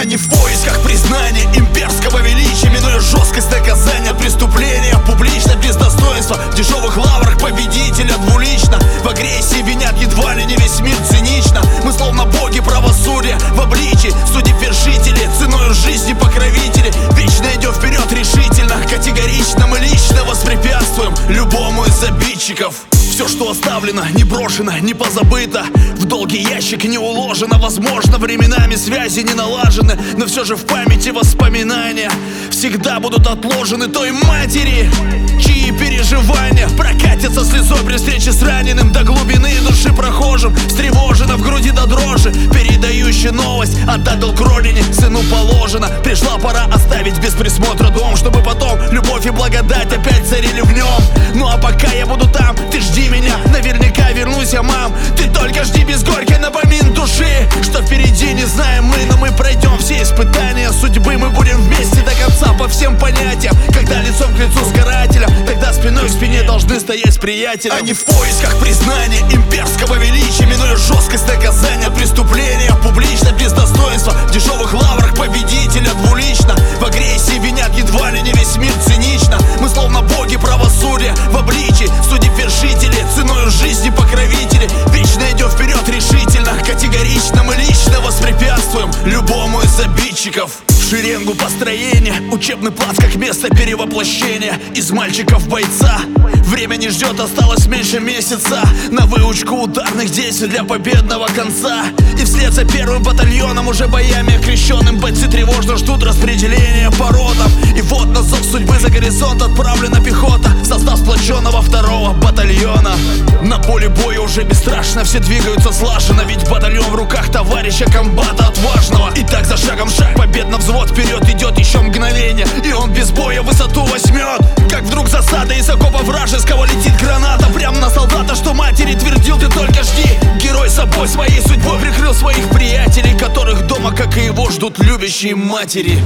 Они в поисках признания имперского величия, минуя жесткость наказания, преступления публично, без достоинства, в дешевых лаврах победителя двулично. В агрессии винят едва ли не весь мир цинично. Мы словно боги правосудия в обличии судеб-вершители, ценою жизни покровители. Вечно идем вперед решительно, категорично. Мы лично воспрепятствуем любому из обидчиков. Все, что оставлено, не брошено, не позабыто, в долгий ящик не уложено. Возможно, временами связи не налажены, но все же в памяти воспоминания всегда будут отложены той матери, чьи переживания прокатятся слезой при встрече с раненым до глубины души прохожим. Встревожена в груди до дрожи, передающий новость: отдать долг родине сыну положено. Пришла пора оставить без присмотра дом, чтобы потом любовь и благодать опять царили в нем. Ну а пока я буду там, ты жди меня, наверняка вернусь я, мам. Ты только жди без горькой напомин души, что впереди не знаем мы, но мы пройдем все испытания судьбы. Мы будем вместе до конца по всем понятиям. Когда лицом к лицу с карателем, тогда спиной к спине должны стоять приятели. Они в поисках признания имперского величия, минуя жесткость наказания, преступления публично, без достоинства, в дешевых лаврах победителя двулично. В агрессии винят едва ли не весь мир цинично. Мы словно боги правосудия в обличии судеб-вершители, ценою жизни покровители. Вечно идем вперед решительно, категорично. Мы лично воспрепятствуем любому из обидчиков. В шеренгу построения, учебный плац как место перевоплощения из мальчиков бойца. Время не ждет, осталось меньше месяца на выучку ударных действий для победного конца. И вслед за первым батальоном, уже боями окрещенным, бойцы тревожно ждут распределения по ротам. И вот на зов судьбы за горизонт отправлена пехота в состав сплоченного второго батальона. На поле боя уже бесстрашно, все двигаются слаженно, ведь батальон в руках товарища комбата отважного. И так за шагом шаг, победно взвод вперед идет еще мгновение, и он без боя высоту возьмет. Как вдруг засада из окопа вражеского летит граната прямо на солдата, что матери твердил: ты только жди. Герой собой, своей судьбой прикрыл своих приятелей, которых дома, как и его, ждут любящие матери.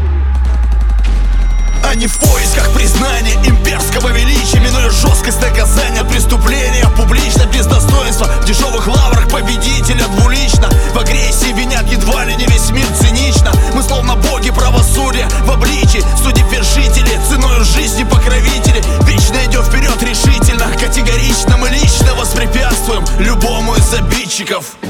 Они в поисках признания имперского величия, минуя жесткость наказания, преступления публично, без достоинства, в дешевых лаврах победителя двулично. В агрессии винят едва ли не весь мир цинично. Мы словно боги правосудия в обличии судеб-вершители, ценою жизни покровители. Вечно идем вперед решительно, категорично. Мы лично воспрепятствуем любому из обидчиков.